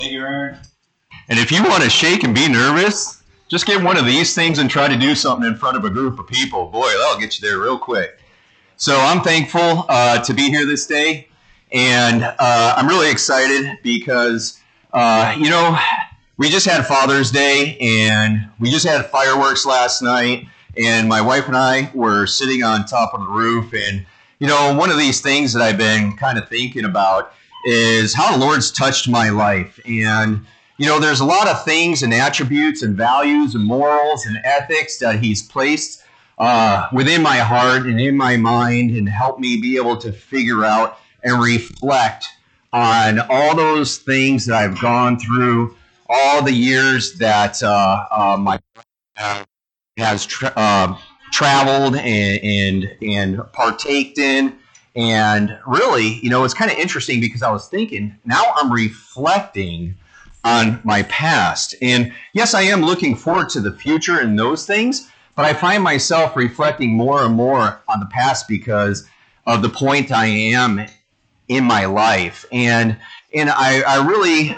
And if you want to shake and be nervous, just get one of these things and try to do something in front of a group of people. Boy, that'll get you there real quick. So I'm thankful to be here this day, and I'm really excited because, we just had Father's Day, and we just had fireworks last night, and my wife and I were sitting on top of the roof, and, one of these things that I've been kind of thinking about is how the Lord's touched my life. And, there's a lot of things and attributes and values and morals and ethics that He's placed within my heart and in my mind, and helped me be able to figure out and reflect on all those things that I've gone through, all the years that my has traveled and partaked in. And really, it's kind of interesting because I was thinking, now I'm reflecting on my past. And yes, I am looking forward to the future and those things, but I find myself reflecting more and more on the past because of the point I am in my life. And I really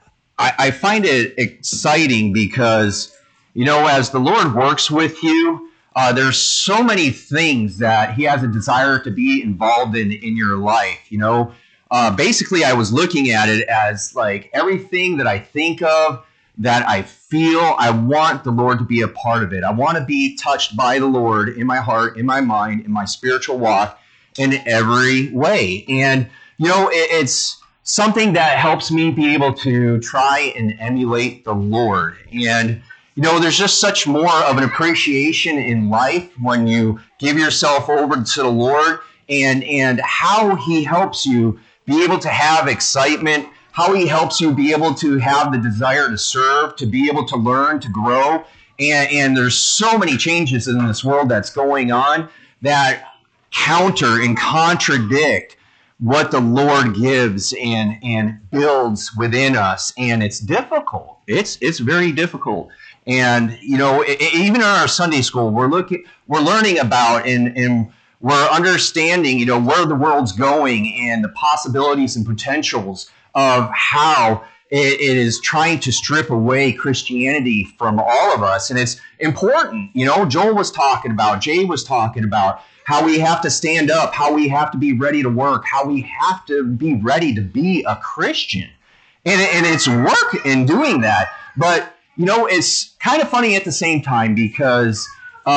find it exciting because, as the Lord works with you, there's so many things that He has a desire to be involved in your life. Basically, I was looking at it as like everything that I think of, that I feel, I want the Lord to be a part of it. I want to be touched by the Lord in my heart, in my mind, in my spiritual walk, in every way. And, it's something that helps me be able to try and emulate the Lord. And, there's just such more of an appreciation in life when you give yourself over to the Lord, and how He helps you be able to have excitement, how He helps you be able to have the desire to serve, to be able to learn, to grow. And there's so many changes in this world that's going on that counter and contradict what the Lord gives and builds within us. And it's difficult. It's very difficult. And, even in our Sunday school, we're learning about and we're understanding, where the world's going and the possibilities and potentials of how it is trying to strip away Christianity from all of us. And it's important. Joel was talking about, Jay was talking about how we have to stand up, how we have to be ready to work, how we have to be ready to be a Christian. And it's work in doing that. But, it's kind of funny at the same time because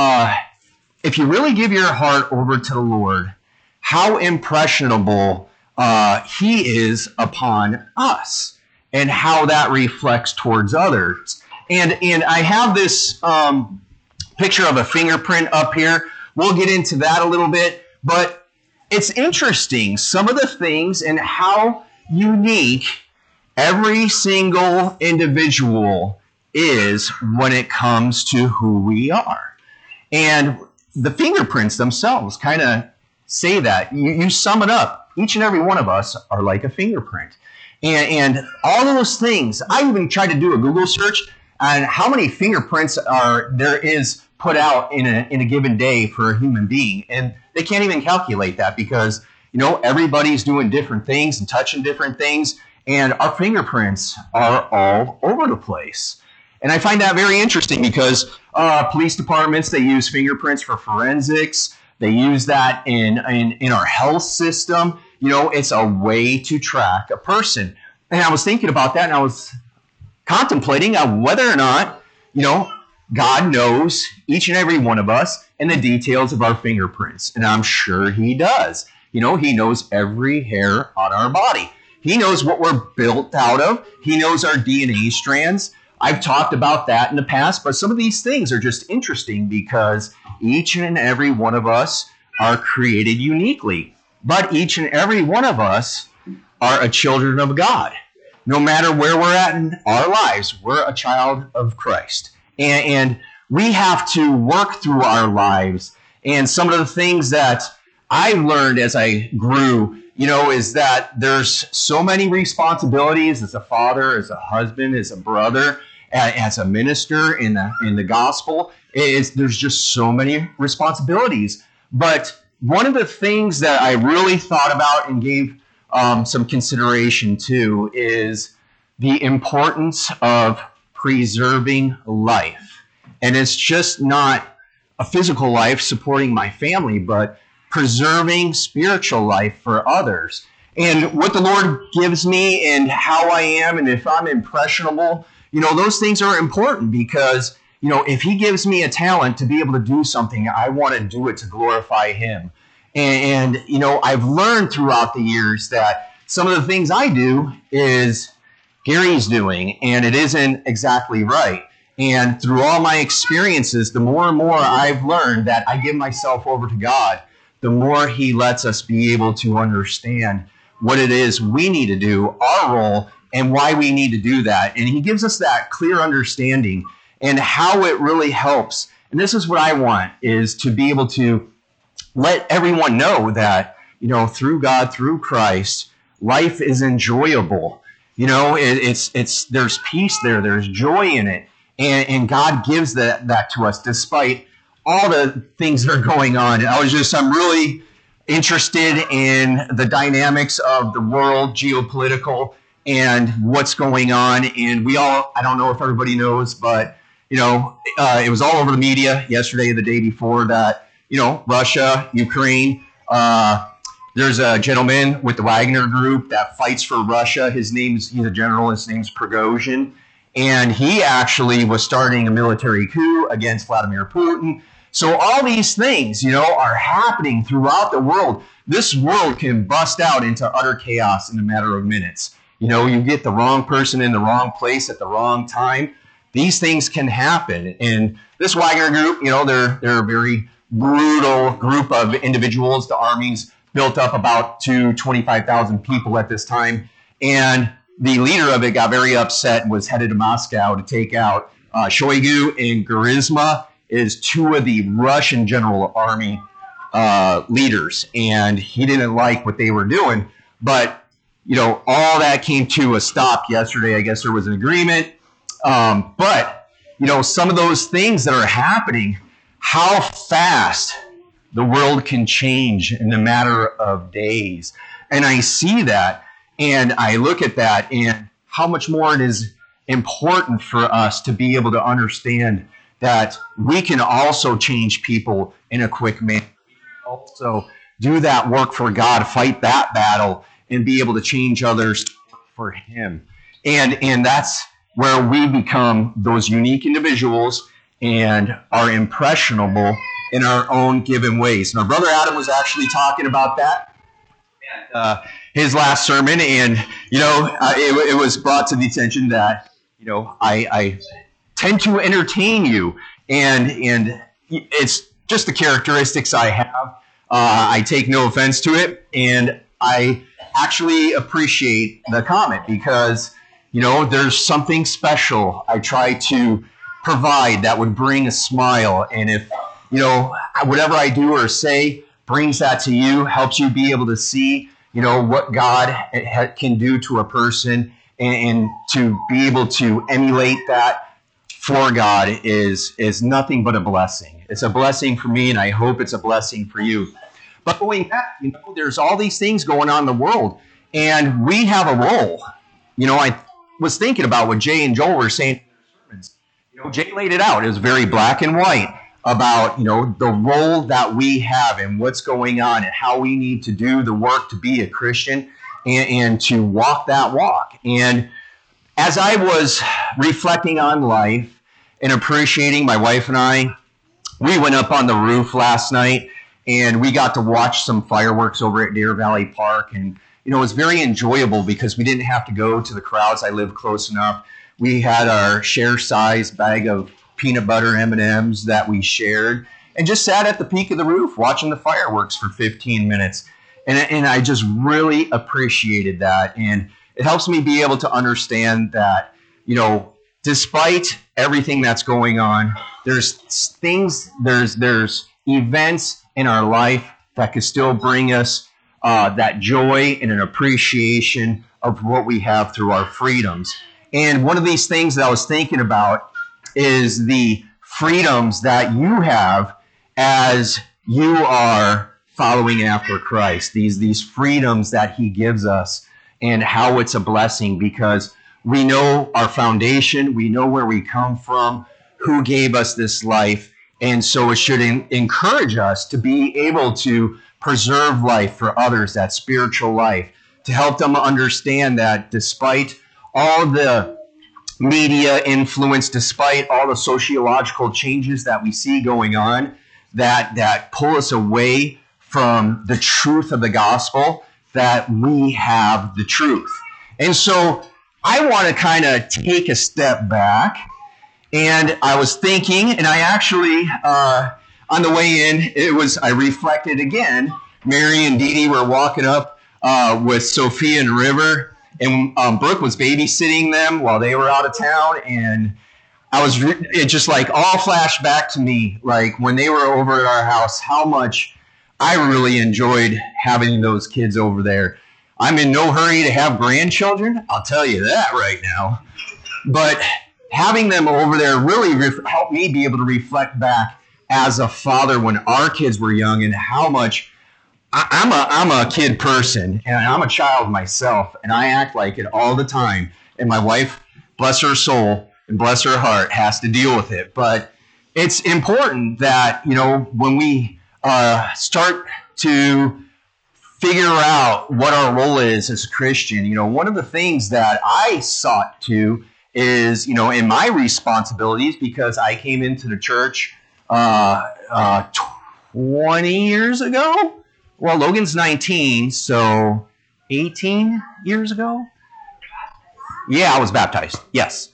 if you really give your heart over to the Lord, how impressionable He is upon us and how that reflects towards others. And I have this picture of a fingerprint up here. We'll get into that a little bit, but it's interesting, some of the things and how unique every single individual is when it comes to who we are. And the fingerprints themselves kind of say that. You sum it up. Each and every one of us are like a fingerprint. And all those things, I even tried to do a Google search on how many fingerprints there is put out in a given day for a human being. And they can't even calculate that because, everybody's doing different things and touching different things. And our fingerprints are all over the place. And I find that very interesting because police departments, they use fingerprints for forensics. They use that in our health system. It's a way to track a person. And I was thinking about that, and I was contemplating on whether or not, God knows each and every one of us and the details of our fingerprints. And I'm sure He does. He knows every hair on our body. He knows what we're built out of. He knows our DNA strands. I've talked about that in the past, but some of these things are just interesting because each and every one of us are created uniquely. But each and every one of us are a children of God. No matter where we're at in our lives, we're a child of Christ. And we have to work through our lives. And some of the things that I learned as I grew, is that there's so many responsibilities as a father, as a husband, as a brother, as a minister in the gospel. There's just so many responsibilities. But one of the things that I really thought about and gave some consideration to is the importance of preserving life. And it's just not a physical life supporting my family, but preserving spiritual life for others. And what the Lord gives me and how I am, and if I'm impressionable, those things are important because, if He gives me a talent to be able to do something, I want to do it to glorify Him. And I've learned throughout the years that some of the things I do is Gary's doing, and it isn't exactly right. And through all my experiences, the more and more I've learned that I give myself over to God, the more He lets us be able to understand what it is we need to do, our role, and why we need to do that. And He gives us that clear understanding and how it really helps. And this is what I want, is to be able to let everyone know that, through God, through Christ, life is enjoyable. There's peace there, there's joy in it. And God gives that to us despite all the things that are going on. I'm really interested in the dynamics of the world, geopolitical, and what's going on. And I don't know if everybody knows, but, it was all over the media yesterday, the day before, that, Russia, Ukraine, there's a gentleman with the Wagner Group that fights for Russia. He's a general, his name's Prigozhin. And he actually was starting a military coup against Vladimir Putin. So all these things, are happening throughout the world. This world can bust out into utter chaos in a matter of minutes. You get the wrong person in the wrong place at the wrong time. These things can happen. And this Wagner Group, they're a very brutal group of individuals. The army's built up about to 25,000 people at this time. And the leader of it got very upset and was headed to Moscow to take out Shoigu and Gerizma, is two of the Russian General Army leaders. And he didn't like what they were doing. But, all that came to a stop yesterday. I guess there was an agreement. But, some of those things that are happening, how fast the world can change in a matter of days. And I see that. And I look at that and how much more it is important for us to be able to understand that we can also change people in a quick manner. Also do that work for God, fight that battle, and be able to change others for Him. And that's where we become those unique individuals and are impressionable in our own given ways. And our brother Adam was actually talking about that. His last sermon, and it was brought to the attention that I tend to entertain you, and it's just the characteristics I have. I take no offense to it, and I actually appreciate the comment because there's something special I try to provide that would bring a smile, and if whatever I do or say brings that to you, helps you be able to see what God can do to a person, and to be able to emulate that for God is nothing but a blessing. It's a blessing for me, and I hope it's a blessing for you. But going back, there's all these things going on in the world, and we have a role. I was thinking about what Jay and Joel were saying in their sermons. Jay laid it out. It was very black and white about the role that we have and what's going on and how we need to do the work to be a Christian and to walk that walk. And as I was reflecting on life and appreciating, my wife and I, we went up on the roof last night and we got to watch some fireworks over at Deer Valley Park. And it was very enjoyable because we didn't have to go to the crowds. I live close enough. We had our share-size bag of peanut butter M&Ms that we shared and just sat at the peak of the roof watching the fireworks for 15 minutes. And I just really appreciated that. And it helps me be able to understand that, despite everything that's going on, there's things, there's events in our life that could still bring us that joy and an appreciation of what we have through our freedoms. And one of these things that I was thinking about is the freedoms that you have as you are following after Christ. These freedoms that He gives us and how it's a blessing, because we know our foundation, we know where we come from, who gave us this life, and so it should encourage us to be able to preserve life for others, that spiritual life, to help them understand that despite all the media influence, despite all the sociological changes that we see going on that pull us away from the truth of the gospel, that we have the truth. And so I want to kind of take a step back, and I was thinking, and I actually, on the way in, I reflected again. Mary and Dee Dee were walking up with Sophia and River, and Brooke was babysitting them while they were out of town, and it just like all flashed back to me, like when they were over at our house, how much I really enjoyed having those kids over there. I'm in no hurry to have grandchildren, I'll tell you that right now. But having them over there really helped me be able to reflect back as a father when our kids were young, and how much I'm a kid person, and I'm a child myself, and I act like it all the time. And my wife, bless her soul and bless her heart, has to deal with it. But it's important that, when we start to figure out what our role is as a Christian, one of the things that I sought to is, in my responsibilities, because I came into the church 20 years ago. Well, Logan's 19, so 18 years ago? Yeah, I was baptized. Yes.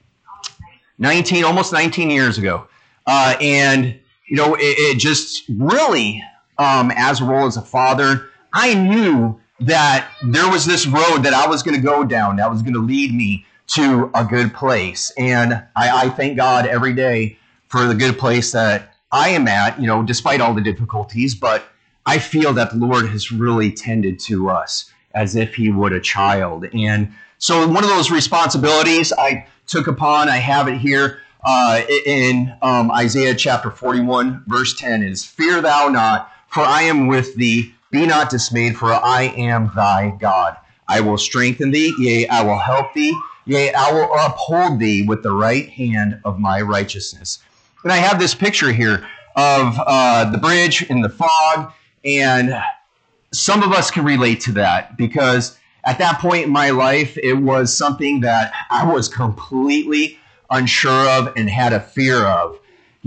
Almost 19 years ago. And, it just really, as a role as a father, I knew that there was this road that I was going to go down that was going to lead me to a good place. And I thank God every day for the good place that I am at, despite all the difficulties. But I feel that the Lord has really tended to us as if he would a child. And so one of those responsibilities I took upon, I have it here in Isaiah chapter 41, verse 10 is, "Fear thou not, for I am with thee. Be not dismayed, for I am thy God. I will strengthen thee, yea, I will help thee. Yea, I will uphold thee with the right hand of my righteousness." And I have this picture here of the bridge in the fog, and some of us can relate to that, because at that point in my life, it was something that I was completely unsure of and had a fear of.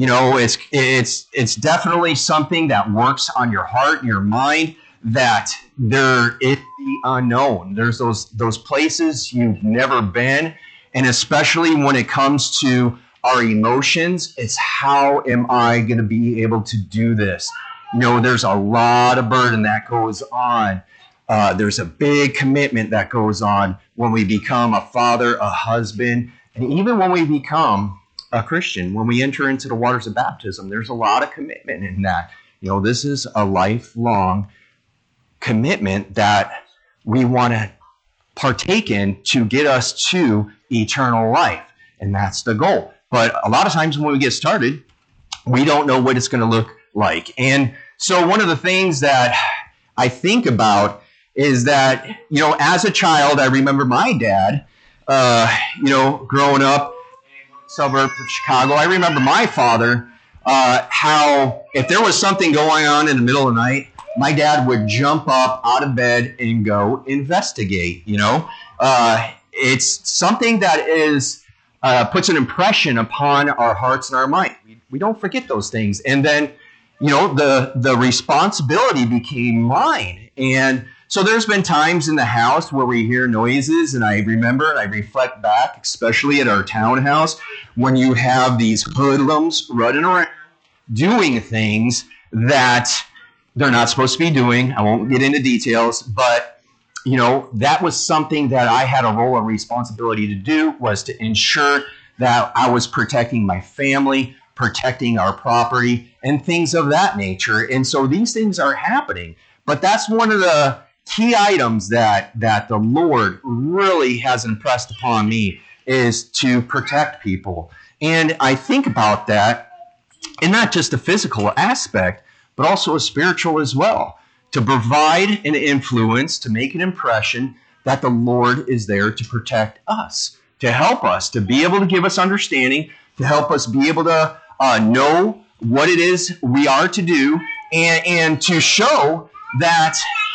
It's definitely something that works on your heart and your mind, that there is the unknown. There's those places you've never been, and especially when it comes to our emotions, it's how am I going to be able to do this? There's a lot of burden that goes on. There's a big commitment that goes on when we become a father, a husband, and even when we become a Christian, when we enter into the waters of baptism, there's a lot of commitment in that. This is a lifelong commitment that we want to partake in to get us to eternal life. And that's the goal. But a lot of times when we get started, we don't know what it's going to look like. And so one of the things that I think about is that, as a child, I remember my dad, growing up in the suburbs of Chicago. I remember my father, how if there was something going on in the middle of the night, my dad would jump up out of bed and go investigate. It's something that is puts an impression upon our hearts and our mind. We don't forget those things. And then, the responsibility became mine. And so there's been times in the house where we hear noises, and I remember and I reflect back, especially at our townhouse, when you have these hoodlums running around doing things that they're not supposed to be doing. I won't get into details, but that was something that I had a role and responsibility to do, was to ensure that I was protecting my family, protecting our property, and things of that nature. And so these things are happening. But that's one of the key items that the Lord really has impressed upon me, is to protect people. And I think about that in not just a physical aspect, but also a spiritual as well. To provide an influence, to make an impression that the Lord is there to protect us, to help us, to be able to give us understanding, to help us be able to know what it is we are to do, and to show that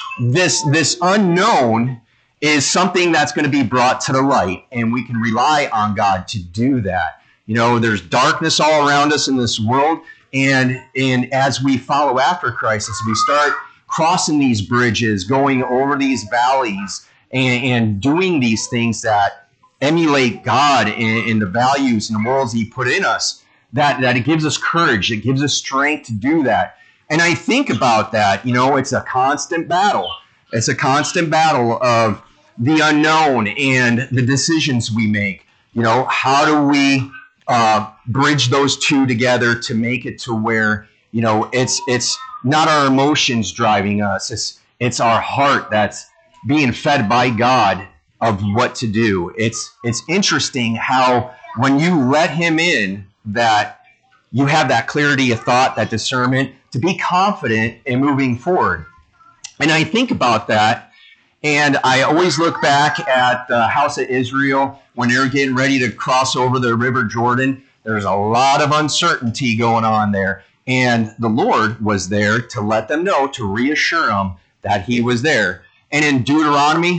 this unknown is something that's going to be brought to the light, and we can rely on God to do that. You know, there's darkness all around us in this world, and as we follow after Christ, as we start crossing these bridges, going over these valleys, and doing these things that emulate God and the values and the morals He put in us, that it gives us courage, it gives us strength to do that. And I think about that, you know, it's a constant battle. It's a constant battle of the unknown and the decisions we make. You know, how do we bridge those two together to make it to where, you know, it's not our emotions driving us. It's our heart that's being fed by God of what to do. It's interesting how when you let Him in, that you have that clarity of thought, that discernment to be confident in moving forward. And I think about that, and I always look back at the house of Israel when they were getting ready to cross over the River Jordan. There's a lot of uncertainty going on there. And the Lord was there to let them know, to reassure them that He was there. And in Deuteronomy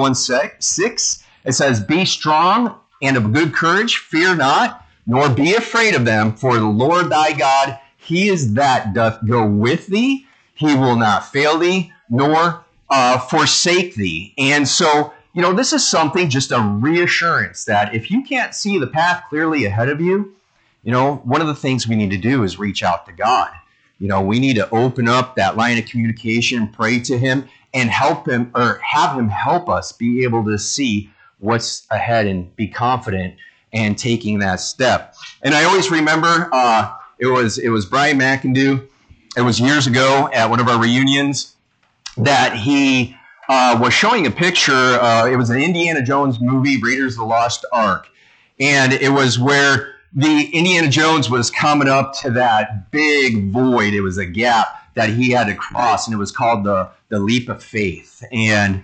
31:6, it says, "Be strong and of good courage, fear not, nor be afraid of them, for the Lord thy God, He is that doth go with thee. He will not fail thee, nor forsake thee." And so, you know, this is something, just a reassurance that if you can't see the path clearly ahead of you, you know, one of the things we need to do is reach out to God. You know, we need to open up that line of communication, pray to Him, and help Him, or have Him help us be able to see what's ahead and be confident and taking that step. And I always remember it was Brian McIndoe. It was years ago at one of our reunions that he was showing a picture. It was an Indiana Jones movie, Raiders of the Lost Ark. And it was where the Indiana Jones was coming up to that big void. It was a gap that he had to cross, and it was called the leap of faith. And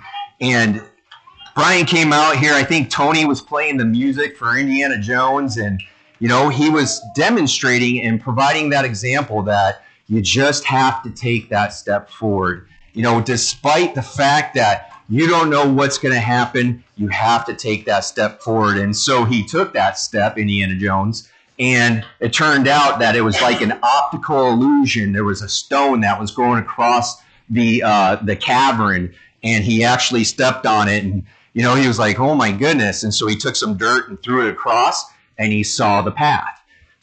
Brian came out here. I think Tony was playing the music for Indiana Jones, and you know, he was demonstrating and providing that example that you just have to take that step forward. You know, despite the fact that you don't know what's going to happen, you have to take that step forward. And so he took that step, Indiana Jones, and it turned out that it was like an optical illusion. There was a stone that was going across the cavern, and he actually stepped on it, and you know, he was like, "Oh my goodness!" And so he took some dirt and threw it across, and he saw the path.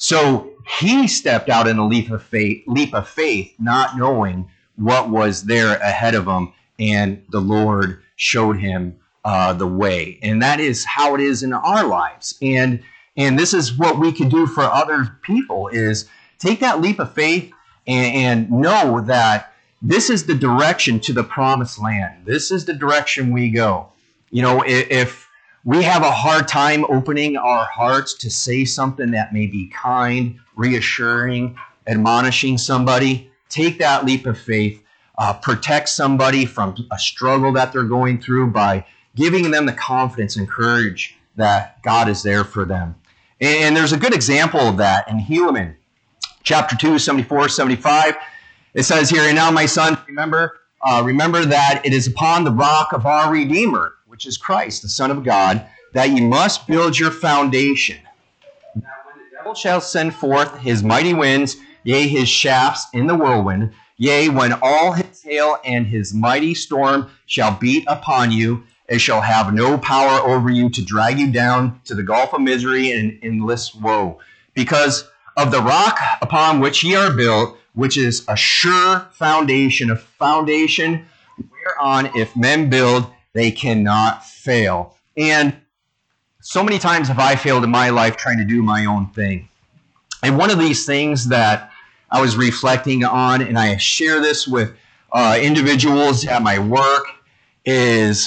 So he stepped out in a leap of faith, not knowing what was there ahead of him, and the Lord showed him the way. And that is how it is in our lives. And this is what we can do for other people, is take that leap of faith and know that this is the direction to the promised land. This is the direction we go. You know, if we have a hard time opening our hearts to say something that may be kind, reassuring, admonishing somebody, take that leap of faith. Protect somebody from a struggle that they're going through by giving them the confidence and courage that God is there for them. And there's a good example of that in Helaman, chapter 2, 74, 75. It says here, "And now, my son, remember that it is upon the rock of our Redeemer, which is Christ, the Son of God, that ye must build your foundation. That when the devil shall send forth his mighty winds, yea, his shafts in the whirlwind, yea, when all his hail and his mighty storm shall beat upon you, it shall have no power over you to drag you down to the gulf of misery and endless woe. Because of the rock upon which ye are built, which is a sure foundation, a foundation whereon if men build, they cannot fail." And so many times have I failed in my life trying to do my own thing. And one of these things that I was reflecting on, and I share this with individuals at my work, is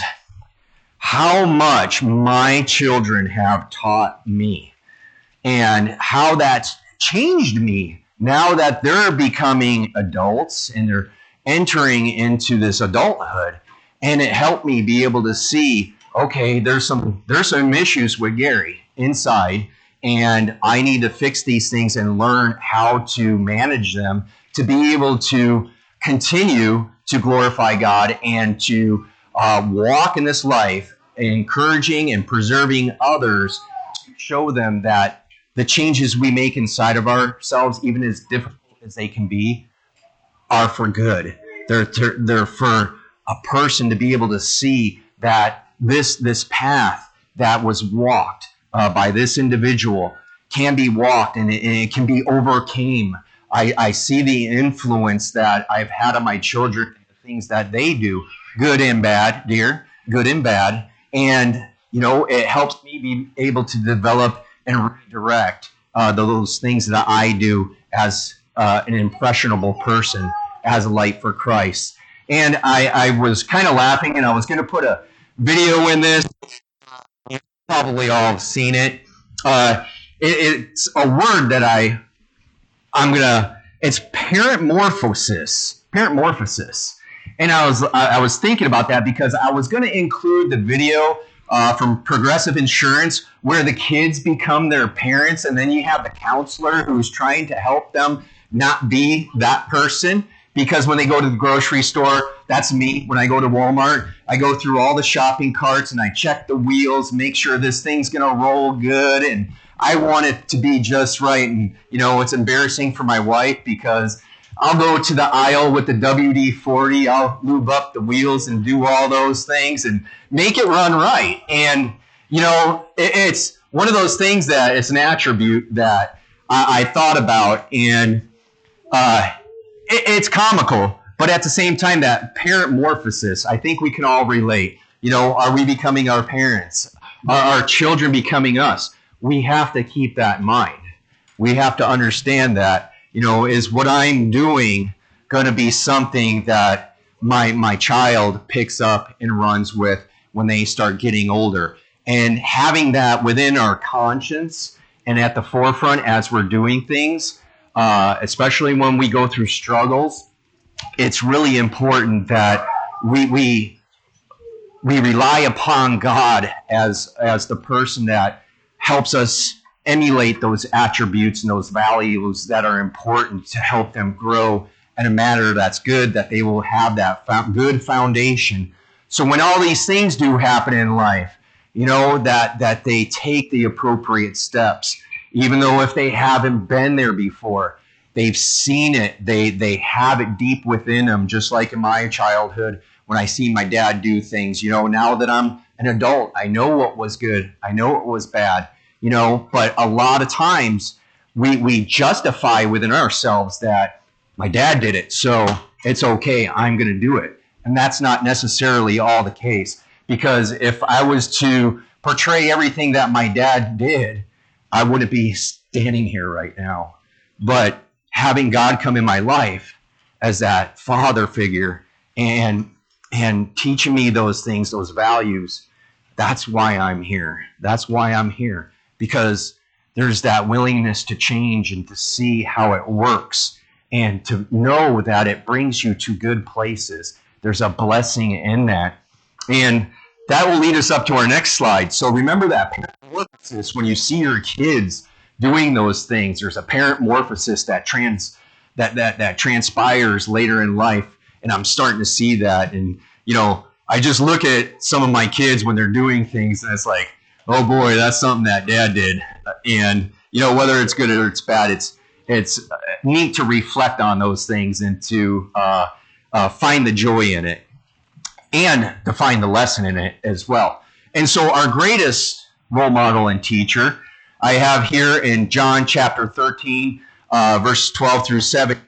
how much my children have taught me and how that's changed me now that they're becoming adults and they're entering into this adulthood. And it helped me be able to see, okay, there's some issues with Gary inside, and I need to fix these things and learn how to manage them to be able to continue to glorify God and to walk in this life, encouraging and preserving others to show them that the changes we make inside of ourselves, even as difficult as they can be, are for good. They're for a person to be able to see that this path that was walked by this individual can be walked, and it can be overcame. I see the influence that I've had on my children, the things that they do, good and bad, dear, good and bad. And, it helps me be able to develop and redirect those things that I do as an impressionable person, as a light for Christ. And I was kind of laughing, and I was going to put a video in this. You probably all have seen it. It's a word that it's parentmorphosis. Parentmorphosis. And I was thinking about that because I was going to include the video from Progressive Insurance where the kids become their parents, and then you have the counselor who's trying to help them not be that person. Because when they go to the grocery store, that's me. When I go to Walmart, I go through all the shopping carts and I check the wheels, make sure this thing's going to roll good, and I want it to be just right. And, it's embarrassing for my wife because I'll go to the aisle with the WD-40, I'll lube up the wheels and do all those things and make it run right. And, it's one of those things that it's an attribute that I thought about, and it's comical, but at the same time, that parentmorphosis, I think we can all relate. Are we becoming our parents? Are our children becoming us? We have to keep that in mind. We have to understand that, is what I'm doing going to be something that my child picks up and runs with when they start getting older? And having that within our conscience and at the forefront as we're doing things, especially when we go through struggles, it's really important that we rely upon God as the person that helps us emulate those attributes and those values that are important to help them grow in a manner that's good, that they will have that good foundation. So when all these things do happen in life, that they take the appropriate steps. Even though if they haven't been there before, they've seen it, they have it deep within them, just like in my childhood when I seen my dad do things. Now that I'm an adult, I know what was good, I know what was bad, but a lot of times we justify within ourselves that my dad did it, so it's okay, I'm going to do it. And that's not necessarily all the case, because if I was to portray everything that my dad did, I wouldn't be standing here right now. But having God come in my life as that father figure and teaching me those things, those values, that's why I'm here. That's why I'm here. Because there's that willingness to change and to see how it works and to know that it brings you to good places. There's a blessing in that. And that will lead us up to our next slide. So remember that parentmorphosis when you see your kids doing those things. There's a parentmorphosis that transpires later in life, and I'm starting to see that. And I just look at some of my kids when they're doing things, and it's like, oh boy, that's something that dad did. And whether it's good or it's bad, it's neat to reflect on those things and to find the joy in it, and to find the lesson in it as well. And so our greatest role model and teacher I have here in John chapter 13, verse 12 through 17.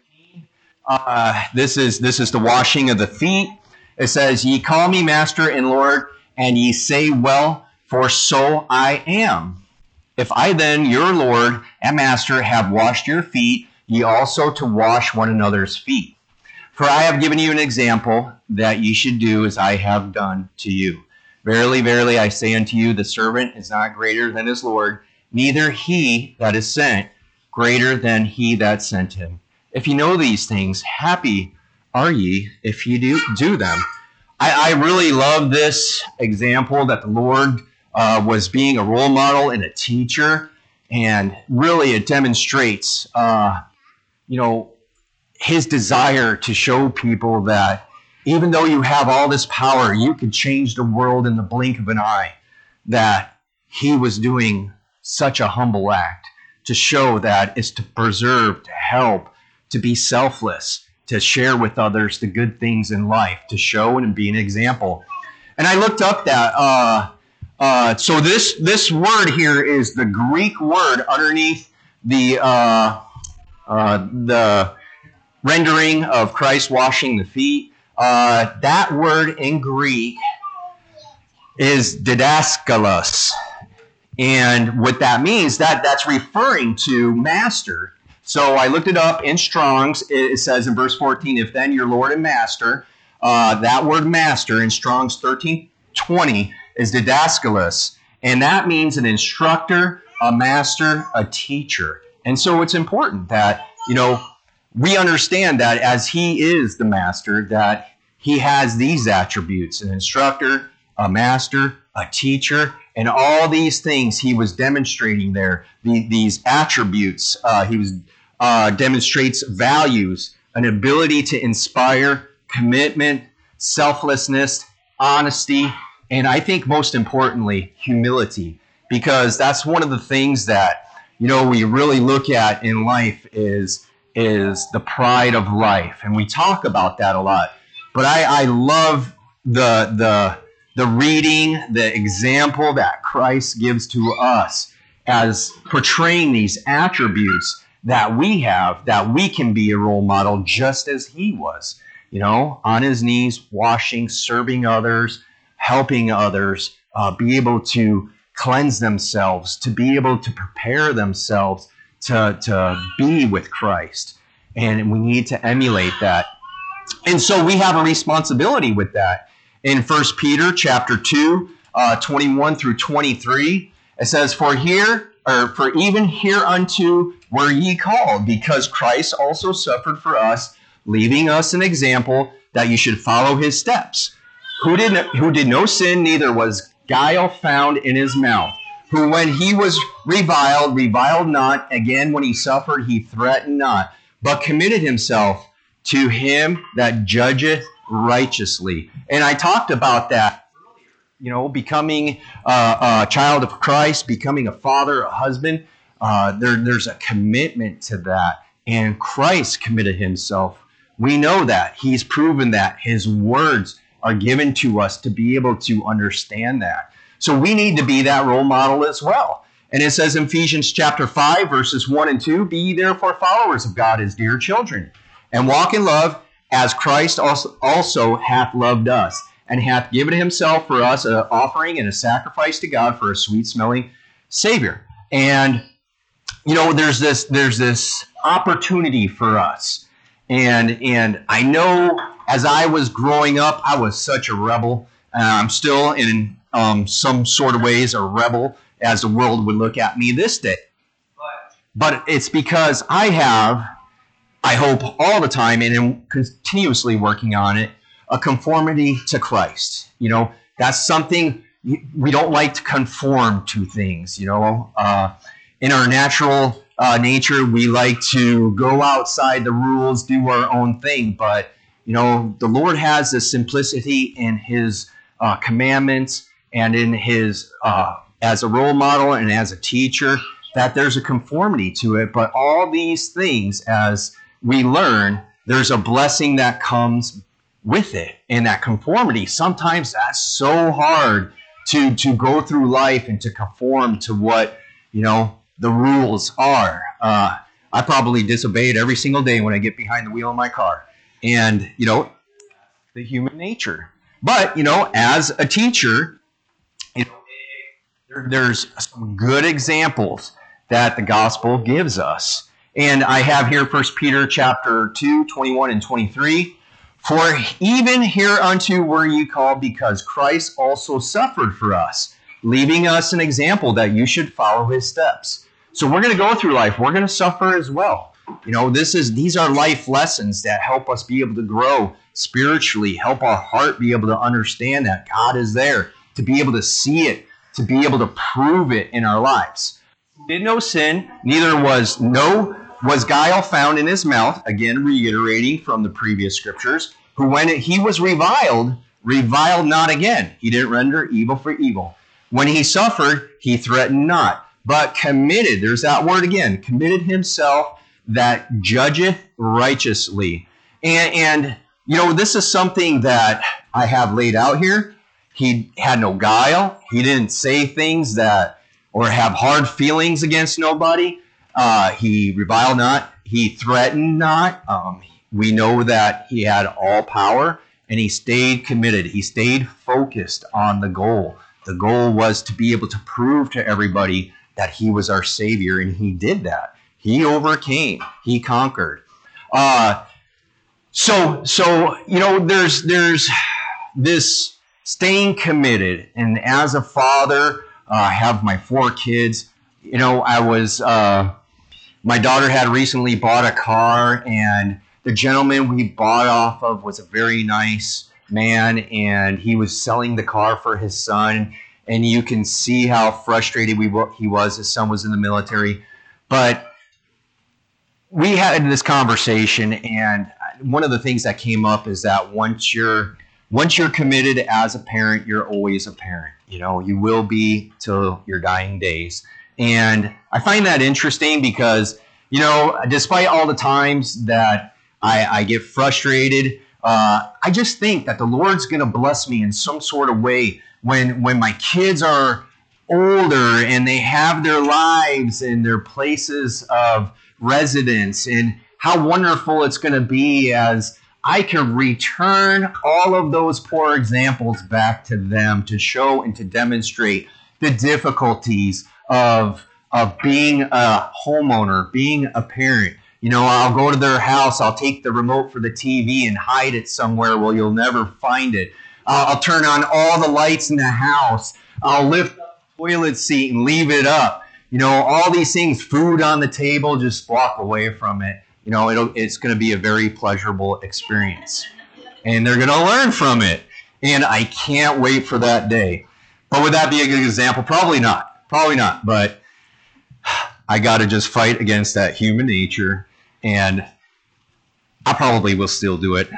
This is the washing of the feet. It says, "Ye call me Master and Lord, and ye say, well, for so I am. If I then, your Lord and Master, have washed your feet, ye also to wash one another's feet. For I have given you an example that ye should do as I have done to you. Verily, verily, I say unto you, the servant is not greater than his Lord, neither he that is sent greater than he that sent him. If ye know these things, happy are ye if ye do them. I really love this example that the Lord was being a role model and a teacher, and really it demonstrates, his desire to show people that even though you have all this power, you could change the world in the blink of an eye, that he was doing such a humble act to show that it's to preserve, to help, to be selfless, to share with others the good things in life, to show and be an example. And I looked up that. So this word here is the Greek word underneath the rendering of Christ washing the feet. That word in Greek is didaskalos. And what that means, that's referring to master. So I looked it up in Strong's. It says in verse 14, if then your Lord and Master, that word master in Strong's 1320 is didaskalos. And that means an instructor, a master, a teacher. And so it's important that, we understand that as he is the master, that he has these attributes: an instructor, a master, a teacher, and all these things he was demonstrating there. These attributes, he was demonstrates values, an ability to inspire, commitment, selflessness, honesty, and I think most importantly, humility, because that's one of the things that we really look at in life is the pride of life, and we talk about that a lot. But I love the reading, the example that Christ gives to us as portraying these attributes that we have, that we can be a role model just as he was, on his knees, washing, serving others, helping others, be able to cleanse themselves, to be able to prepare themselves to be with Christ. And we need to emulate that. And so we have a responsibility with that. In 1 Peter chapter 2, 21 through 23, it says, For even hereunto were ye called, because Christ also suffered for us, leaving us an example that you should follow his steps, who did no sin, neither was guile found in his mouth, who when he was reviled not, again when he suffered, he threatened not, but committed himself to him that judgeth righteously. And I talked about that, becoming a child of Christ, becoming a father, a husband. There's a commitment to that. And Christ committed himself. We know that. He's proven that. His words are given to us to be able to understand that. So we need to be that role model as well. And it says in Ephesians chapter 5, verses 1 and 2, Be ye therefore followers of God as dear children, and walk in love as Christ also hath loved us, and hath given himself for us an offering and a sacrifice to God for a sweet-smelling Savior. And, there's this opportunity for us. And I know as I was growing up, I was such a rebel. I'm still in some sort of ways a rebel as the world would look at me this day. But it's because I hope all the time, and am continuously working on it, a conformity to Christ. That's something we don't like to conform to things. In our natural nature, we like to go outside the rules, do our own thing. But the Lord has the simplicity in his commandments and in his as a role model and as a teacher, that there's a conformity to it. But all these things, as we learn, there's a blessing that comes with it. And that conformity, sometimes that's so hard to go through life and to conform to what, the rules are. I probably disobey it every single day when I get behind the wheel of my car. And, the human nature. But, as a teacher, there's some good examples that the gospel gives us. And I have here 1 Peter chapter 2, 21 and 23. For even hereunto were ye called, because Christ also suffered for us, leaving us an example that you should follow his steps. So we're going to go through life. We're going to suffer as well. These are life lessons that help us be able to grow spiritually, help our heart be able to understand that God is there, to be able to see it, to be able to prove it in our lives. Did no sin, neither was guile found in his mouth, again reiterating from the previous scriptures, who when he was reviled not again. He didn't render evil for evil. When he suffered, he threatened not, but committed, there's that word again, committed himself that judgeth righteously. And you know, this is something that I have laid out here. He had no guile. He didn't say things that, or have hard feelings against nobody. He reviled not. He threatened not. We know that he had all power, and he stayed committed. He stayed focused on the goal. The goal was to be able to prove to everybody that he was our Savior, and he did that. He overcame. He conquered. So you know, there's this staying committed, and as a father, I have my 4 kids. You know, my daughter had recently bought a car, and the gentleman we bought off of was a very nice man, and he was selling the car for his son, and you can see how frustrated he was. His son was in the military, but we had this conversation, and one of the things that came up is that once you're committed as a parent, you're always a parent. You know, you will be till your dying days. And I find that interesting because, you know, despite all the times that I get frustrated, I just think that the Lord's going to bless me in some sort of way when my kids are older and they have their lives and their places of residence, and how wonderful it's going to be as I can return all of those poor examples back to them to show and to demonstrate the difficulties of being a homeowner, being a parent. You know, I'll go to their house, I'll take the remote for the TV and hide it somewhere where you'll never find it. I'll turn on all the lights in the house. I'll lift up the toilet seat and leave it up. You know, all these things, food on the table, just walk away from it. You know, it's going to be a very pleasurable experience. And they're going to learn from it. And I can't wait for that day. But would that be a good example? Probably not. Probably not. But I got to just fight against that human nature. And I probably will still do it.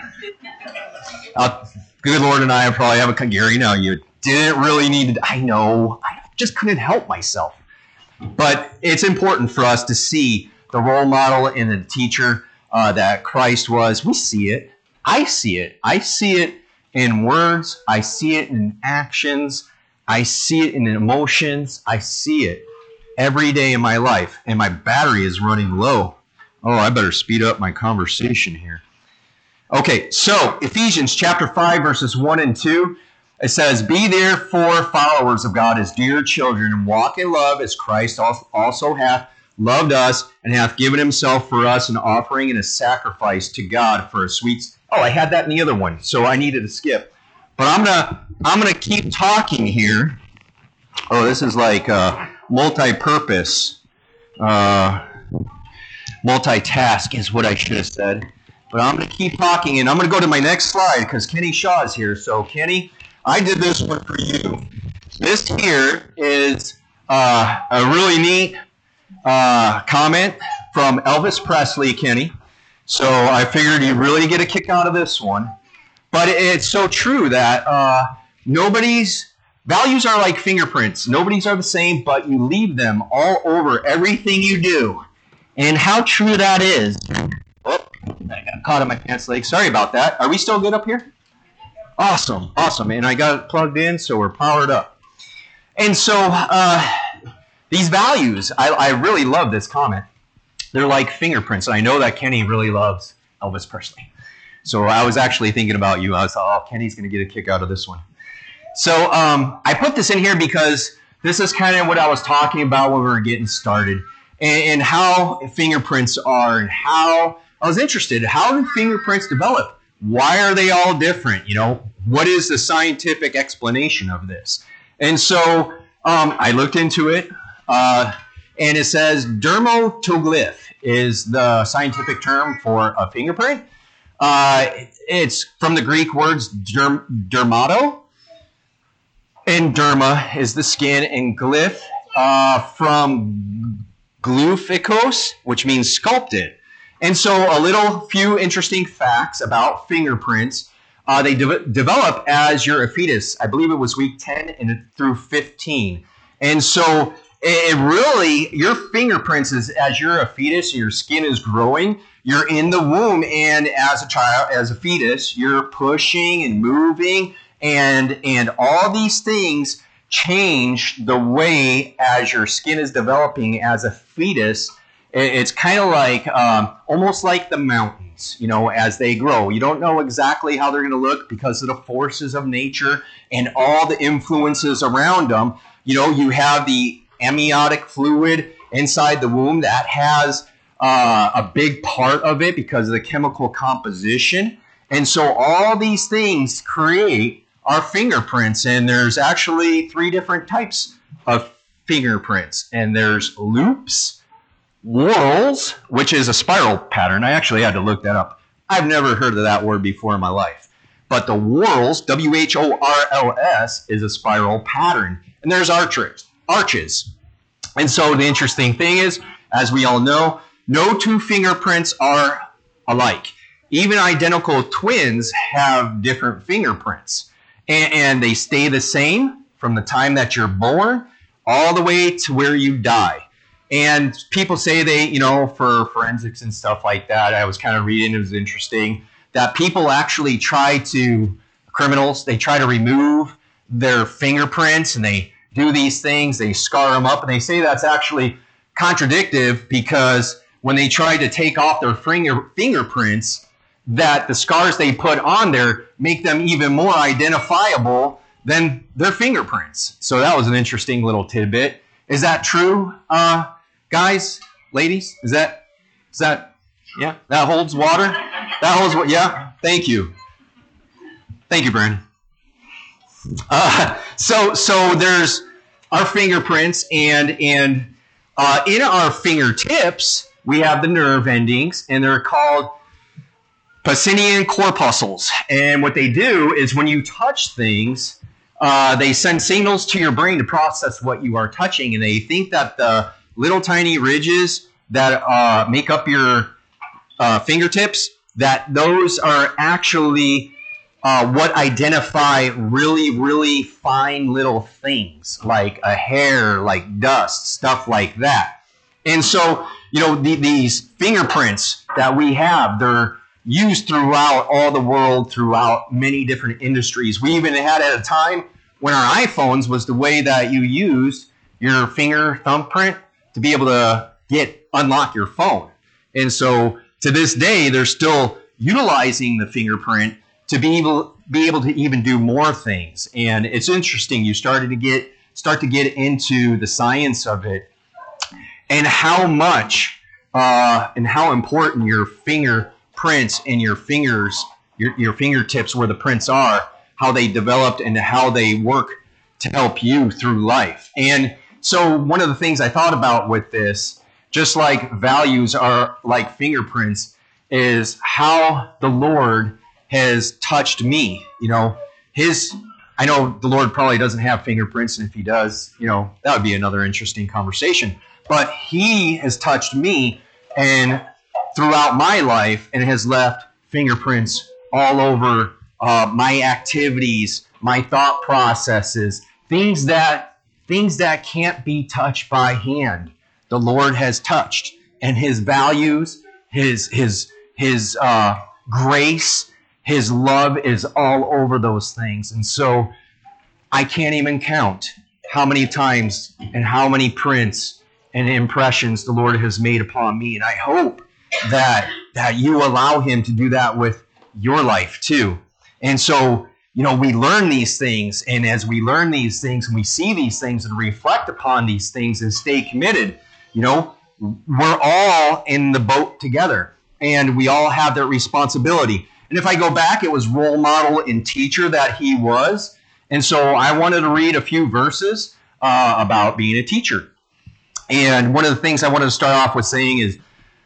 Good Lord and I probably have a... Gary, no, you didn't really need to... I know. I just couldn't help myself. But it's important for us to see the role model and the teacher that Christ was. We see it. I see it. I see it in words. I see it in actions. I see it in emotions. I see it every day in my life. And my battery is running low. Oh, I better speed up my conversation here. Okay, so Ephesians chapter 5, verses 1 and 2. It says, "Be therefore followers of God as dear children, and walk in love as Christ also hath loved us, and hath given himself for us, an offering and a sacrifice to God for a sweet..." Oh, I had that in the other one, so I needed to skip. But I'm gonna keep talking here. Oh, this is like multi-purpose, multitask is what I should have said. But I'm gonna keep talking, and I'm gonna go to my next slide because Kenny Shaw is here. So Kenny, I did this one for you. This here is a really neat comment from Elvis Presley, Kenny. So I figured you'd really get a kick out of this one. But it's so true that nobody's values are like fingerprints. Nobody's are the same, but you leave them all over everything you do. And how true that is. Oh, I got caught on my pants leg. Sorry about that. Are we still good up here? Awesome, awesome. And I got it plugged in, so we're powered up. And so these values, I really love this comment. They're like fingerprints. And I know that Kenny really loves Elvis Presley. So I was actually thinking about you. I was like, oh, Kenny's going to get a kick out of this one. So I put this in here because this is kind of what I was talking about when we were getting started. And how fingerprints are, and how I was interested. How do fingerprints develop? Why are they all different? You know, what is the scientific explanation of this? And so I looked into it, and it says dermatoglyph is the scientific term for a fingerprint. It's from the Greek words dermato, and derma is the skin, and glyph from glyphikos, which means sculpted. And so a few interesting facts about fingerprints. They develop as you're a fetus. I believe it was week 10 and through 15. And so it really, your fingerprints is as you're a fetus, your skin is growing, you're in the womb, and as a child, as a fetus, you're pushing and moving, and all these things change the way as your skin is developing as a fetus. It's kind of like, almost like the mountains, as they grow. You don't know exactly how they're going to look because of the forces of nature and all the influences around them. You have the amniotic fluid inside the womb that has a big part of it because of the chemical composition. And so all these things create our fingerprints. And there's actually 3 different types of fingerprints. And there's loops, whorls, which is a spiral pattern. I actually had to look that up. I've never heard of that word before in my life. But the whorls, W-H-O-R-L-S, is a spiral pattern. And there's arches. And so the interesting thing is, as we all know, no 2 fingerprints are alike. Even identical twins have different fingerprints. And they stay the same from the time that you're born all the way to where you die. And people say they, for forensics and stuff like that, I was kind of reading, it was interesting, that people actually criminals, they try to remove their fingerprints, and they do these things, they scar them up, and they say that's actually contradictive because when they try to take off their fingerprints, that the scars they put on there make them even more identifiable than their fingerprints. So that was an interesting little tidbit. Is that true, guys, ladies? Is that yeah? That holds water? That holds what? Yeah. Thank you, Brandon. So there's our fingerprints, and in our fingertips we have the nerve endings, and they're called Pacinian corpuscles. And what they do is when you touch things, they send signals to your brain to process what you are touching, and they think that the little tiny ridges that make up your fingertips, that those are actually what identify really, really fine little things like a hair, like dust, stuff like that. And so, these fingerprints that we have, they're used throughout all the world, throughout many different industries. We even had at a time when our iPhones was the way that you used your finger thumbprint to be able to unlock your phone. And so to this day, they're still utilizing the fingerprint to be able to even do more things. And it's interesting. You start to get into the science of it, and how much and how important your fingerprints and your fingers, your fingertips where the prints are, how they developed and how they work to help you through life. And so one of the things I thought about with this, just like values are like fingerprints, is how the Lord has touched me. I know the Lord probably doesn't have fingerprints, and if he does, that would be another interesting conversation. But he has touched me and throughout my life, and has left fingerprints all over my activities, my thought processes, things that can't be touched by hand. The Lord has touched, and his values, his grace, his love is all over those things. And so I can't even count how many times and how many prints and impressions the Lord has made upon me. And I hope that you allow him to do that with your life too. And so, we learn these things, and as we learn these things and we see these things and reflect upon these things and stay committed, we're all in the boat together, and we all have that responsibility. And if I go back, it was role model and teacher that he was. And so I wanted to read a few verses about being a teacher. And one of the things I wanted to start off with saying is,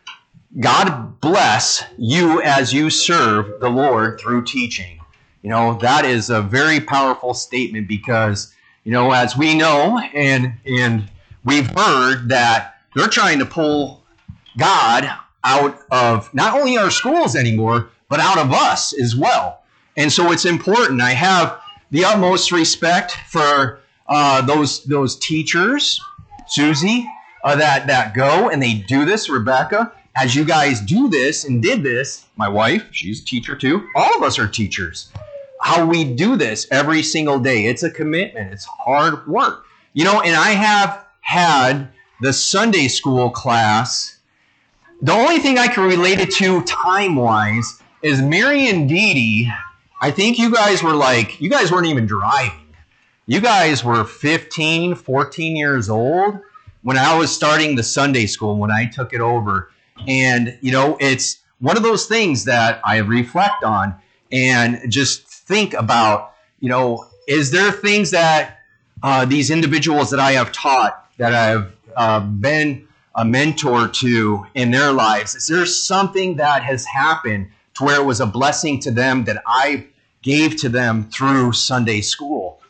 God bless you as you serve the Lord through teaching. That is a very powerful statement because, as we know and we've heard that they're trying to pull God out of not only our schools anymore, but out of us as well. And so it's important. I have the utmost respect for those teachers, Susie, that go and they do this, Rebecca. As you guys do this and did this, my wife, she's a teacher too. All of us are teachers. How we do this every single day. It's a commitment. It's hard work. And I have had the Sunday school class. The only thing I can relate it to time-wise is Mary and Dee Dee. I think you guys weren't even driving. You guys were 15, 14 years old when I was starting the Sunday school, when I took it over. And, it's one of those things that I reflect on and just think about, is there things that these individuals that I have taught, that I've been a mentor to in their lives, is there something that has happened to where it was a blessing to them that I gave to them through Sunday school?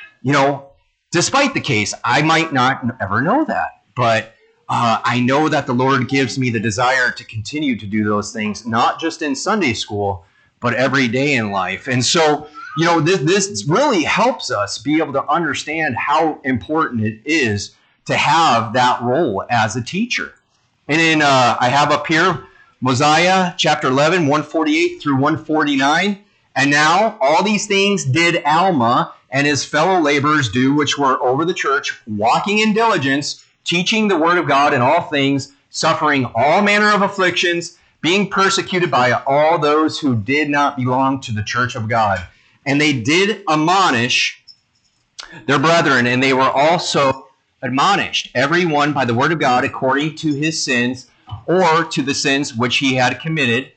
Despite the case, I might not ever know that, but I know that the Lord gives me the desire to continue to do those things, not just in Sunday school, but every day in life. And so, this really helps us be able to understand how important it is to have that role as a teacher. And then I have up here Mosiah chapter 11, 148 through 149. And now all these things did Alma and his fellow laborers do, which were over the church, walking in diligence, teaching the word of God in all things, suffering all manner of afflictions, being persecuted by all those who did not belong to the church of God. And they did admonish their brethren, and they were also admonished, every one by the word of God according to his sins, or to the sins which he had committed,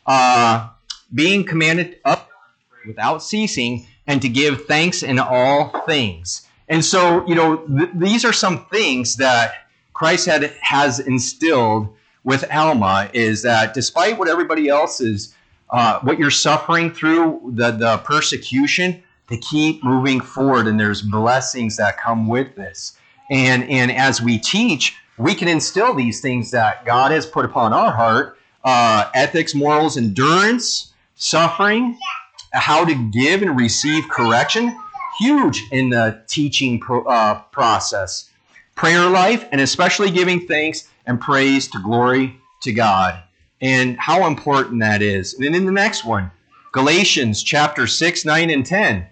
being commanded up without ceasing, and to give thanks in all things. And so, these are some things that Christ has instilled with Alma, is that despite what everybody else is, what you're suffering through, the persecution, to keep moving forward, and there's blessings that come with this. And as we teach, we can instill these things that God has put upon our heart, ethics, morals, endurance, suffering, how to give and receive correction, huge in the teaching process. Prayer life, and especially giving thanks and praise to glory to God, and how important that is. And then in the next one, Galatians chapter 6, 9, and 10.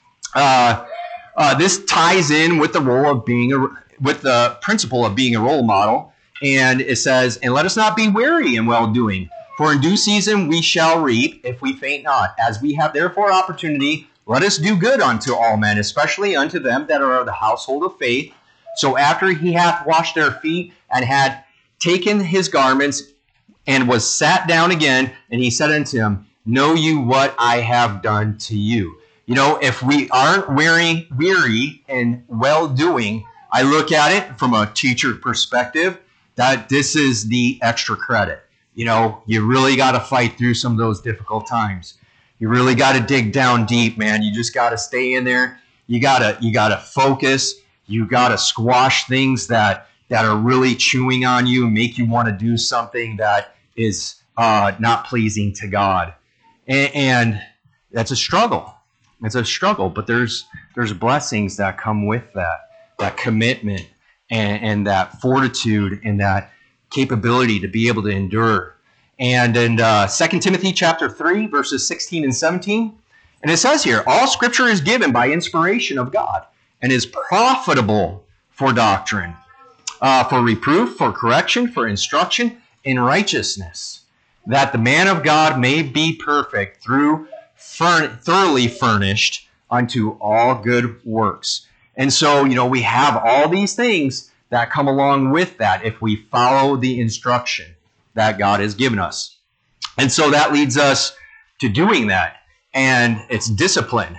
This ties in with the role of with the principle of being a role model. And it says, and let us not be weary in well-doing, for in due season we shall reap if we faint not. As we have therefore opportunity, let us do good unto all men, especially unto them that are of the household of faith. So after he hath washed their feet, and had taken his garments, and was sat down again, and he said unto him, know you what I have done to you? If we aren't weary in well-doing, I look at it from a teacher perspective, that this is the extra credit. You really got to fight through some of those difficult times. You really got to dig down deep, man. You just got to stay in there. You got to focus. You got to squash things that are really chewing on you and make you want to do something that is not pleasing to God. And that's a struggle. It's a struggle, but there's blessings that come with that commitment and that fortitude and that capability to be able to endure. And in 2 Timothy chapter 3, verses 16 and 17, and it says here, all scripture is given by inspiration of God and is profitable for doctrine, for reproof, for correction, for instruction in righteousness, that the man of God may be perfect, thoroughly furnished unto all good works. And so, we have all these things that come along with that if we follow the instruction that God has given us. And so that leads us to doing that. And it's discipline.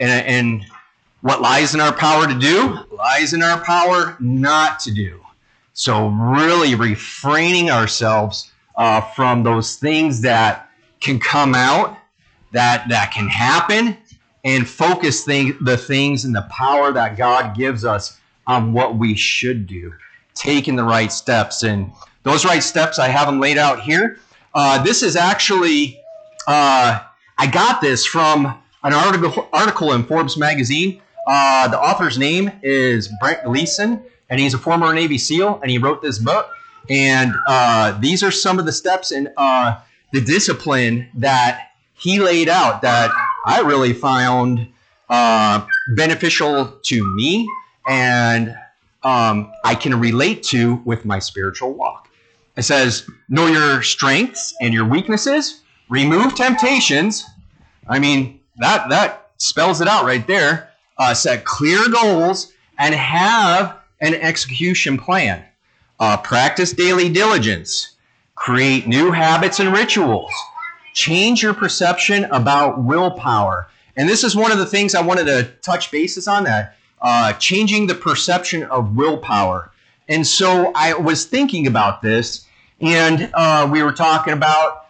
And what lies in our power to do lies in our power not to do. So really refraining ourselves from those things that can come out, that can happen, and focus the things and the power that God gives us on what we should do, taking the right steps. And those right steps, I have them laid out here. This is actually, I got this from an article in Forbes magazine. The author's name is Brent Gleason, and he's a former Navy SEAL, and he wrote this book. And these are some of the steps in the discipline that he laid out that I really found beneficial to me, and I can relate to with my spiritual walk. It says, know your strengths and your weaknesses, remove temptations. I mean, that spells it out right there. Set clear goals and have an execution plan. Practice daily diligence. Create new habits and rituals. Change your perception about willpower. And this is one of the things I wanted to touch bases on, that changing the perception of willpower. And so I was thinking about this, and we were talking about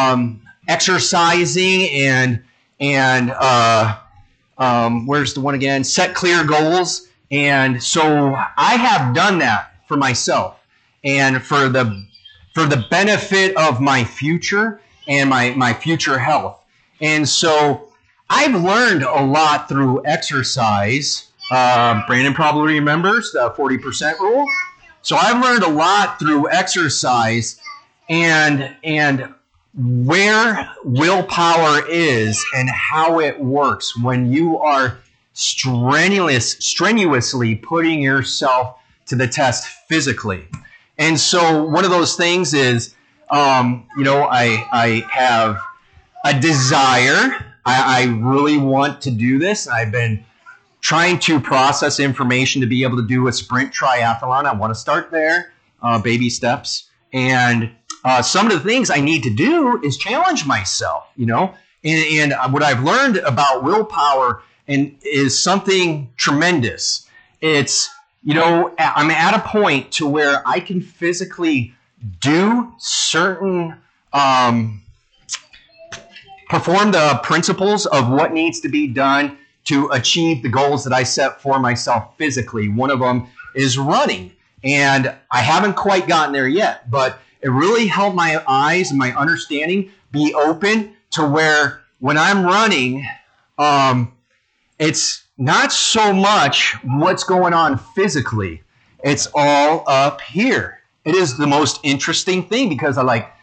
exercising and where's the one again? Set clear goals. And so I have done that for myself, and for the benefit of my future and my future health. And so I've learned a lot through exercise. Brandon probably remembers the 40% rule. So I've learned a lot through exercise and where willpower is and how it works when you are strenuously putting yourself to the test physically. And so one of those things is, I have a desire. I really want to do this. I've been trying to process information to be able to do a sprint triathlon. I want to start there, baby steps. And some of the things I need to do is challenge myself, and what I've learned about willpower is something tremendous. It's, I'm at a point to where I can physically do certain, perform the principles of what needs to be done to achieve the goals that I set for myself physically. One of them is running, and I haven't quite gotten there yet, but it really helped my eyes and my understanding be open to where when I'm running, it's not so much what's going on physically. It's all up here. It is the most interesting thing, because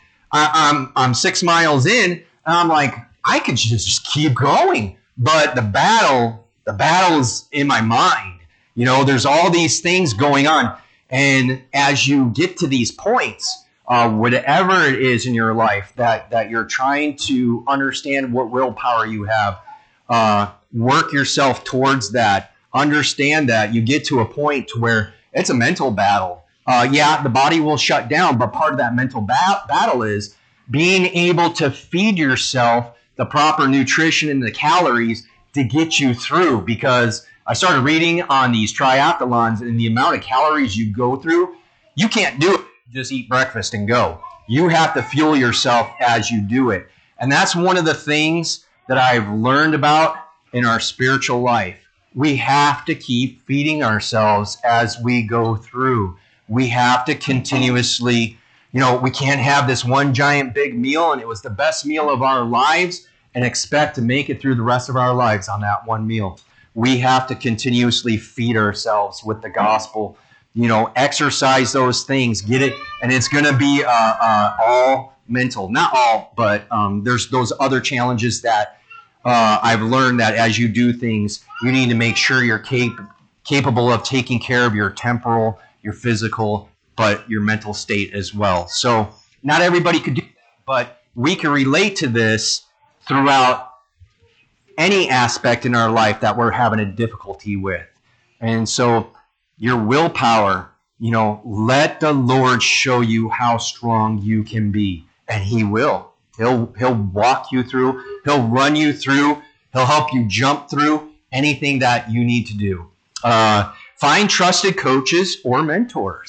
I'm 6 miles in, and I'm like, I could just keep going. But the battle's in my mind. There's all these things going on. And as you get to these points, whatever it is in your life that you're trying to understand what willpower you have, work yourself towards that. Understand that you get to a point to where it's a mental battle. The body will shut down, but part of that mental battle is being able to feed yourself the proper nutrition and the calories to get you through. Because I started reading on these triathlons, and the amount of calories you go through, you can't do it. Just eat breakfast and go. You have to fuel yourself as you do it. And that's one of the things that I've learned about in our spiritual life. We have to keep feeding ourselves as we go through. We have to continuously, we can't have this one giant big meal and it was the best meal of our lives and expect to make it through the rest of our lives on that one meal. We have to continuously feed ourselves with the gospel, exercise those things, get it. And it's going to be all mental, not all, but there's those other challenges that I've learned that as you do things, you need to make sure you're capable of taking care of your temporal, your physical, but your mental state as well. So not everybody could do that, but we can relate to this throughout any aspect in our life that we're having a difficulty with. And so your willpower, let the Lord show you how strong you can be, and He will. He'll walk you through. He'll run you through. He'll help you jump through anything that you need to do. Find trusted coaches or mentors.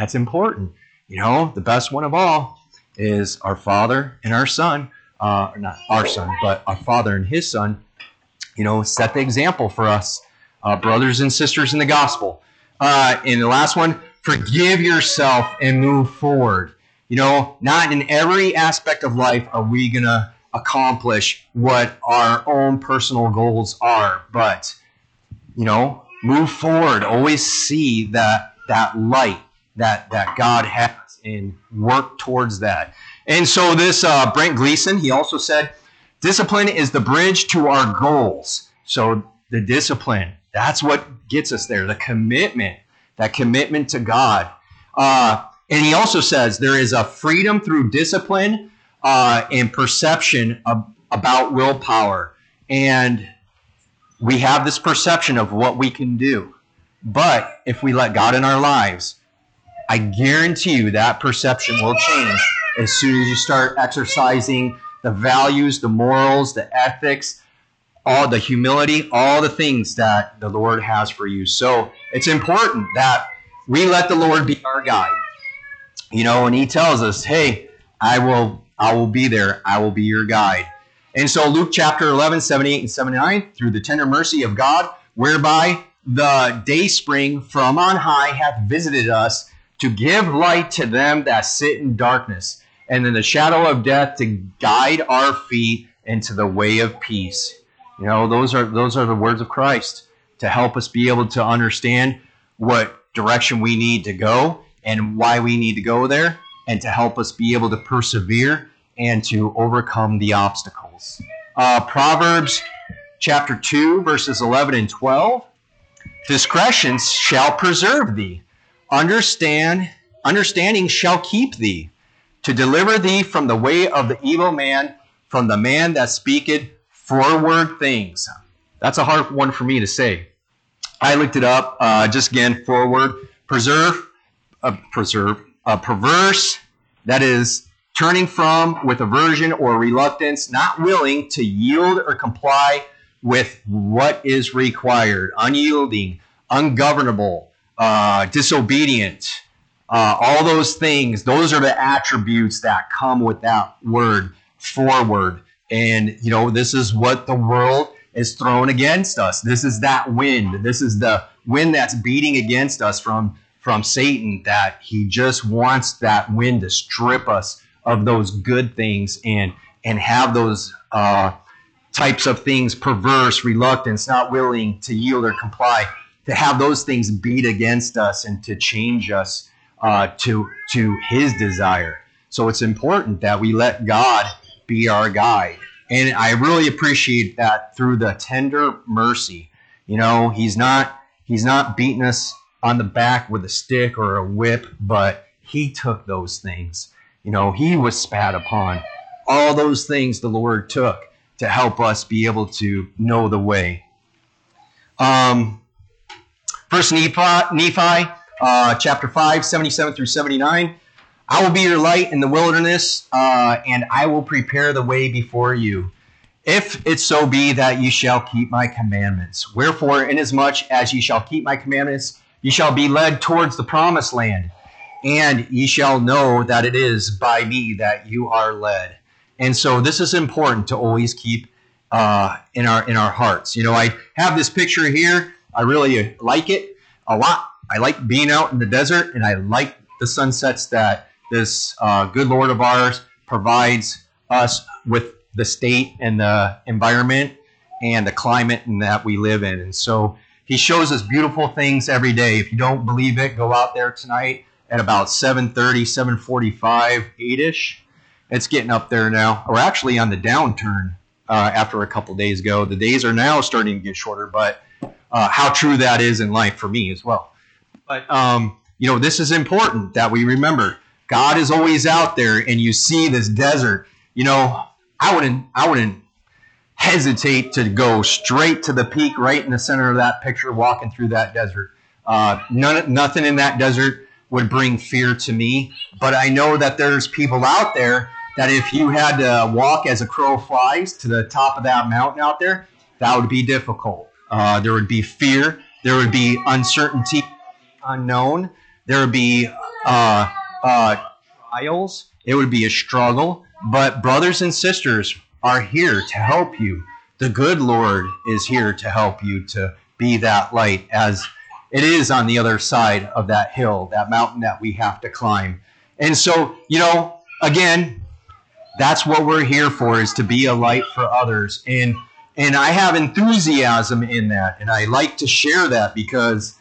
That's important. The best one of all is our Father and our Son. Not our Son, but our Father and His Son. Set the example for us, brothers and sisters in the gospel. And the last one, forgive yourself and move forward. Not in every aspect of life are we going to accomplish what our own personal goals are, but move forward. Always see that light that God has and work towards that. And so this Brent Gleason, he also said, discipline is the bridge to our goals. So the discipline, that's what gets us there. The commitment, that commitment to God. And he also says there is a freedom through discipline and perception about willpower. And we have this perception of what we can do. But if we let God in our lives, I guarantee you that perception will change as soon as you start exercising the values, the morals, the ethics, all the humility, all the things that the Lord has for you. So it's important that we let the Lord be our guide. And He tells us, hey, I will be there. I will be your guide. And so Luke chapter 11, 78 and 79, through the tender mercy of God, whereby the day spring from on high hath visited us, to give light to them that sit in darkness, and in the shadow of death, to guide our feet into the way of peace. Those are the words of Christ to help us be able to understand what direction we need to go and why we need to go there, and to help us be able to persevere and to overcome the obstacles. Proverbs chapter 2, verses 11 and 12. Discretion shall preserve thee. Understanding shall keep thee, to deliver thee from the way of the evil man, from the man that speaketh forward things. That's a hard one for me to say. I looked it up. Just again, forward. Preserve, perverse, that is, turning from with aversion or reluctance, not willing to yield or comply with what is required, unyielding, ungovernable, disobedient, all those things. Those are the attributes that come with that word, forward. And, this is what the world is thrown against us. This is that wind. This is the wind that's beating against us from Satan, that he just wants that wind to strip us of those good things and have those types of things, perverse, reluctance, not willing to yield or comply, to have those things beat against us and to change us to His desire. So it's important that we let God be our guide. And I really appreciate that through the tender mercy. He's not beating us on the back with a stick or a whip, but He took those things. He was spat upon. All those things the Lord took to help us be able to know the way. First Nephi, chapter 5, 77 through 79. I will be your light in the wilderness, and I will prepare the way before you. If it so be that ye shall keep my commandments. Wherefore, inasmuch as ye shall keep my commandments, ye shall be led towards the promised land. And ye shall know that it is by me that you are led. And so this is important to always keep in our hearts. I have this picture here. I really like it a lot. I like being out in the desert, and I like the sunsets that this good Lord of ours provides us with the state and the environment and the climate in that we live in. And so He shows us beautiful things every day. If you don't believe it, go out there tonight at about 7:30, 7:45, 8-ish. It's getting up there now. We're actually on the downturn after a couple days ago. The days are now starting to get shorter, but how true that is in life for me as well. But, this is important that we remember. God is always out there, and you see this desert. I wouldn't hesitate to go straight to the peak right in the center of that picture, walking through that desert. Nothing in that desert would bring fear to me, but I know that there's people out there that if you had to walk as a crow flies to the top of that mountain out there, that would be difficult. There would be fear. There would be uncertainty, unknown. There would be trials. It would be a struggle. But brothers and sisters are here to help you. The good Lord is here to help you to be that light as it is on the other side of that hill, that mountain that we have to climb. And so, again, that's what we're here for, is to be a light for others. And I have enthusiasm in that, and I like to share that because,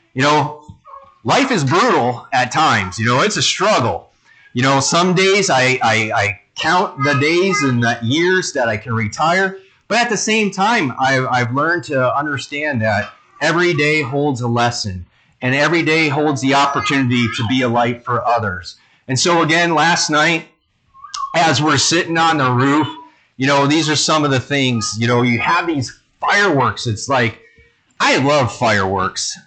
life is brutal at times. It's a struggle. Some days I count the days and the years that I can retire, but at the same time, I've learned to understand that every day holds a lesson, and every day holds the opportunity to be a light for others. And so again, last night, as we're sitting on the roof, these are some of the things, you have these fireworks. It's like, I love fireworks.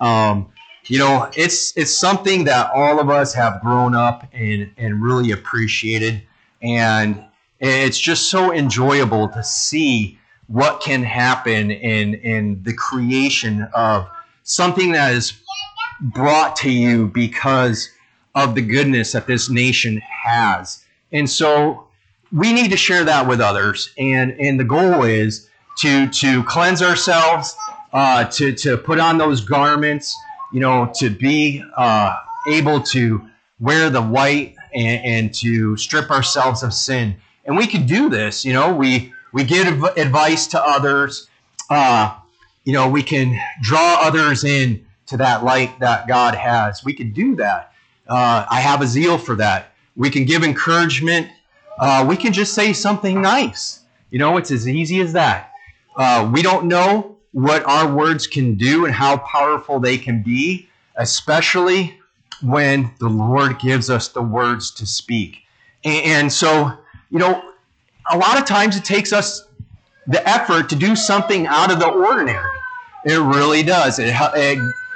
It's something that all of us have grown up and really appreciated. And it's just so enjoyable to see what can happen in the creation of something that is brought to you because of the goodness that this nation has. And so we need to share that with others. And the goal is to cleanse ourselves, to put on those garments, to be able to wear the white and to strip ourselves of sin. And we could do this, we give advice to others. We can draw others in to that light that God has. We could do that. I have a zeal for that. We can give encouragement. We can just say something nice. It's as easy as that. We don't know what our words can do and how powerful they can be, especially when the Lord gives us the words to speak. And so, a lot of times it takes us the effort to do something out of the ordinary. It really does. It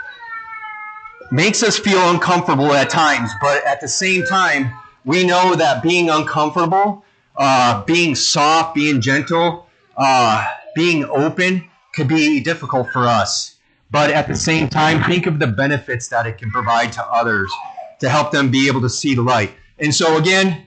makes us feel uncomfortable at times, but at the same time, we know that being uncomfortable, being soft, being gentle, being open could be difficult for us. But at the same time, think of the benefits that it can provide to others to help them be able to see the light. And so again,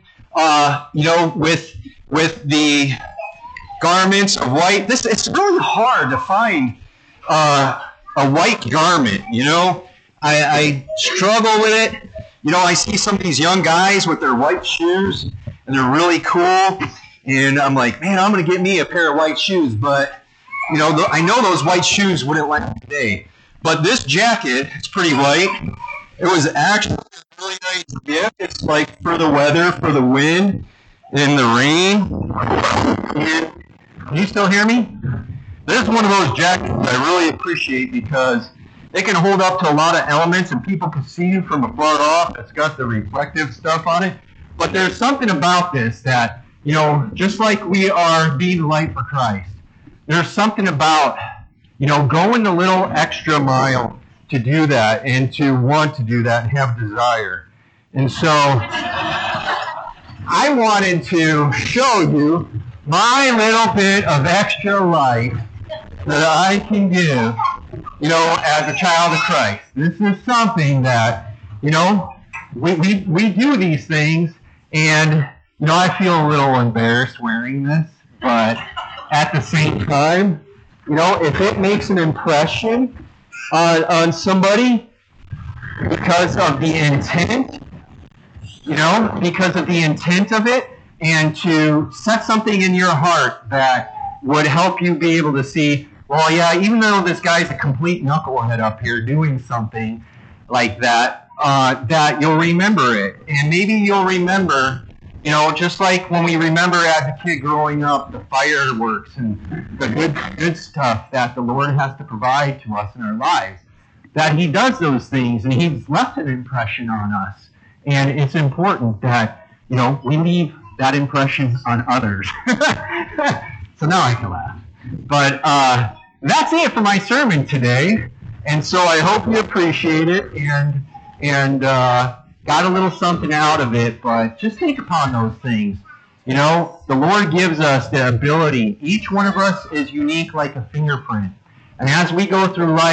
with the garments of white, it's really hard to find a white garment. I struggle with it. I see some of these young guys with their white shoes, and they're really cool. And I'm like, man, I'm going to get me a pair of white shoes. But, I know those white shoes wouldn't last today. But this jacket, it's pretty white. It was actually a really nice gift. It's like for the weather, for the wind, and the rain. Can you still hear me? This is one of those jackets that I really appreciate because they can hold up to a lot of elements and people can see you from afar off. It's got the reflective stuff on it. But there's something about this that, just like we are being light for Christ, there's something about, going the little extra mile to do that and to want to do that and have desire. And so I wanted to show you my little bit of extra light that I can give, as a child of Christ. This is something that, we do these things, and, I feel a little embarrassed wearing this, but at the same time, if it makes an impression on somebody because of the intent, because of the intent of it, and to set something in your heart that would help you be able to see, well, yeah, even though this guy's a complete knucklehead up here doing something like that, that you'll remember it. And maybe you'll remember, just like when we remember as a kid growing up, the fireworks and the good stuff that the Lord has to provide to us in our lives, that He does those things and He's left an impression on us. And it's important that, we leave that impression on others. So now I can laugh. But that's it for my sermon today. And so I hope you appreciate it and got a little something out of it. But just think upon those things. The Lord gives us the ability. Each one of us is unique like a fingerprint. And as we go through life,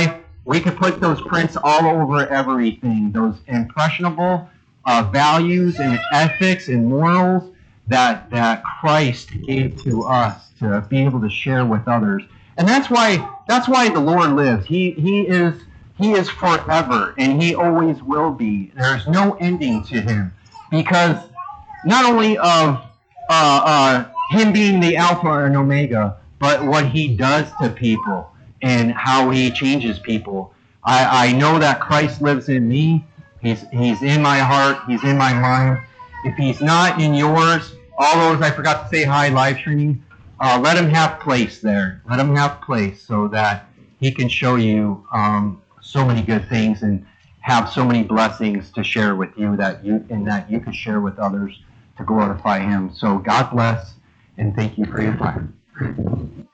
We could put those prints all over everything, those impressionable values and ethics and morals that Christ gave to us to be able to share with others. And that's why the Lord lives. He is forever, and he always will be. There's no ending to him, because not only of him being the Alpha and Omega, but what he does to people and how he changes people. I know that Christ lives in me. He's in my heart. He's in my mind. If he's not in yours, all those, I forgot to say hi live streaming, let him have place there. Let him have place so that he can show you so many good things and have so many blessings to share with you that you can share with others to glorify him. So God bless, and thank you for your time.